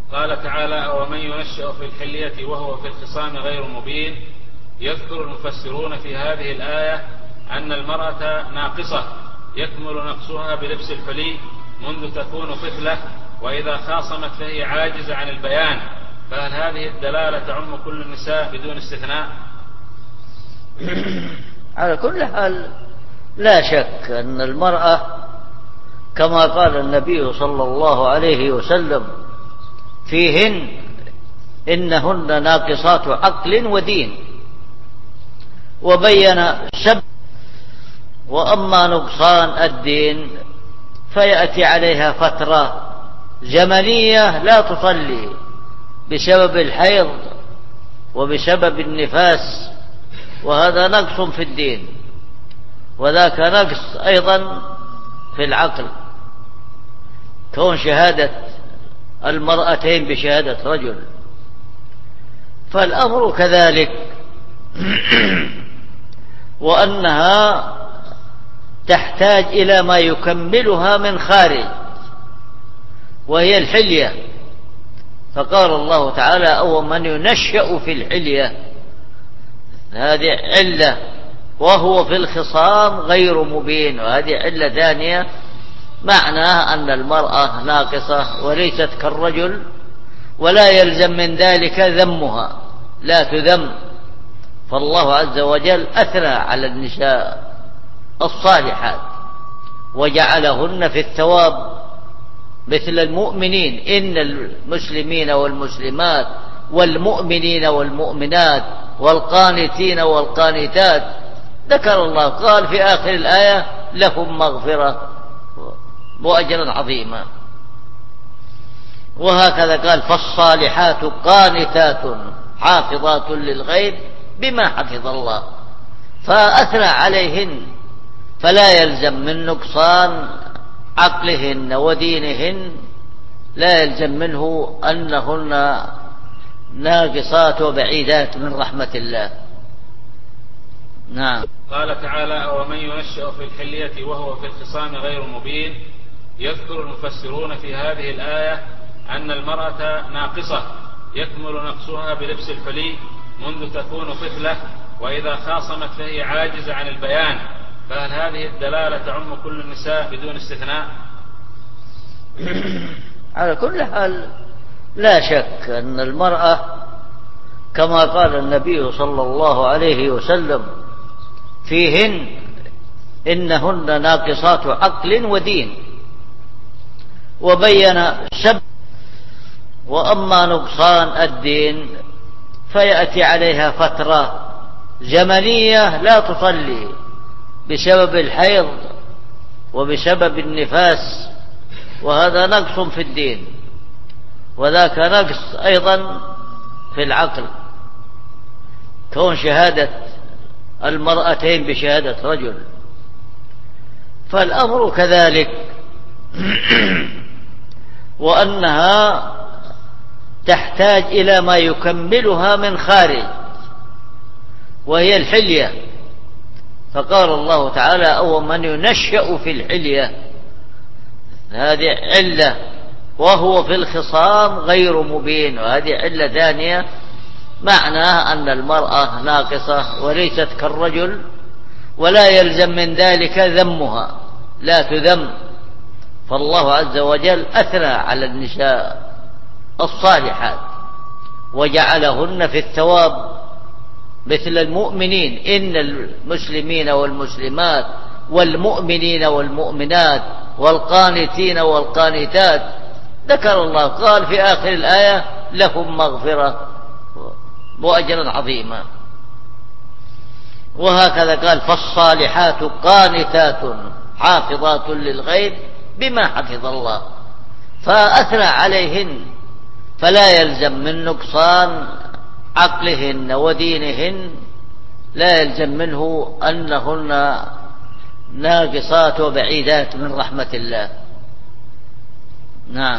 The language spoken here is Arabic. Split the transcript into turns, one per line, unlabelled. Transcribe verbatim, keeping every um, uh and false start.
قال تعالى: ومن ينشأ في الحلية وهو في الخصام غير مبين. يذكر المفسرون في هذه الآية أن المرأة ناقصة يكمل نقصها بلبس الحلي منذ تكون طفلة، وإذا خاصمت فهي عاجزة عن البيان، فهل هذه الدلالة تعم كل النساء بدون استثناء؟
على كل حال لا شك أن المرأة كما قال النبي صلى الله عليه وسلم فيهن إنهن ناقصات عقل ودين، وبين سبب. وأما نقصان الدين فيأتي عليها فترة زمنية لا تصلي بسبب الحيض وبسبب النفاس، وهذا نقص في الدين، وذاك نقص أيضا في العقل، كون شهادة المرأتين بشهادة رجل. فالأمر كذلك، وأنها تحتاج إلى ما يكملها من خارج، وهي الحلية. فقال الله تعالى: أو من ينشأ في الحلية، هذه علة، وهو في الخصام غير مبين، وهذه علة ثانية معناها أن المرأة ناقصة وليست كالرجل، ولا يلزم من ذلك ذمها، لا تذم. فالله عز وجل أثنى على النساء الصالحات وجعلهن في الثواب مثل المؤمنين، إن المسلمين والمسلمات والمؤمنين والمؤمنات والقانتين والقانتات، ذكر الله قال في آخر الآية: لهم مغفرة وأجرا عظيما. وهكذا قال: فالصالحات قانتات حافظات للغيب بما حفظ الله. فأثنى عليهن، فلا يلزم من نقصان عقلهن ودينهن، لا يلزم منه أنهن ناقصات وبعيدات من رحمة الله. نعم.
قال تعالى: ومن ينشأ في الحلية وهو في الخصام غير مبين. يذكر المفسرون في هذه الآية أن المرأة ناقصة يكمل نقصها بلبس الحلي منذ تكون طفلة، وإذا خاصمت فهي عاجزة عن البيان، فهل هذه الدلالة تعم كل النساء بدون استثناء؟
على كل حال لا شك أن المرأة كما قال النبي صلى الله عليه وسلم فيهن إنهن ناقصات عقل ودين، وبين سبب. وأما نقصان الدين فيأتي عليها فترة زمنية لا تصلي بسبب الحيض وبسبب النفاس، وهذا نقص في الدين، وذاك نقص أيضا في العقل، كون شهادة المرأتين بشهادة رجل. فالأمر كذلك، وأنها تحتاج إلى ما يكملها من خارج، وهي الحلية. فقال الله تعالى: أو من ينشأ في الحلية، هذه علة، وهو في الخصام غير مبين، وهذه علة ثانية معناها أن المرأة ناقصة وليست كالرجل، ولا يلزم من ذلك ذمها، لا تذم. فالله عز وجل أثنى على النساء الصالحات وجعلهن في الثواب مثل المؤمنين، إن المسلمين والمسلمات والمؤمنين والمؤمنات والقانتين والقانتات، ذكر الله قال في آخر الآية: لهم مغفرة وأجرا عظيما. وهكذا قال: فالصالحات قانتات حافظات للغيب بما حفظ الله. فأثنى عليهن، فلا يلزم من نقصان عقلهن ودينهن، لا يلزم منه أنهن ناقصات وبعيدات من رحمة الله. نعم.